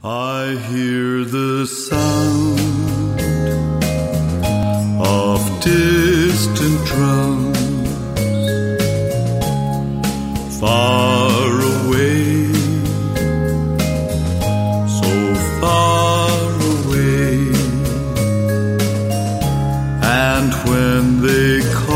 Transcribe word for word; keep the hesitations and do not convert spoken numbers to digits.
I hear the sound of distant drums far away, so far away, and when they call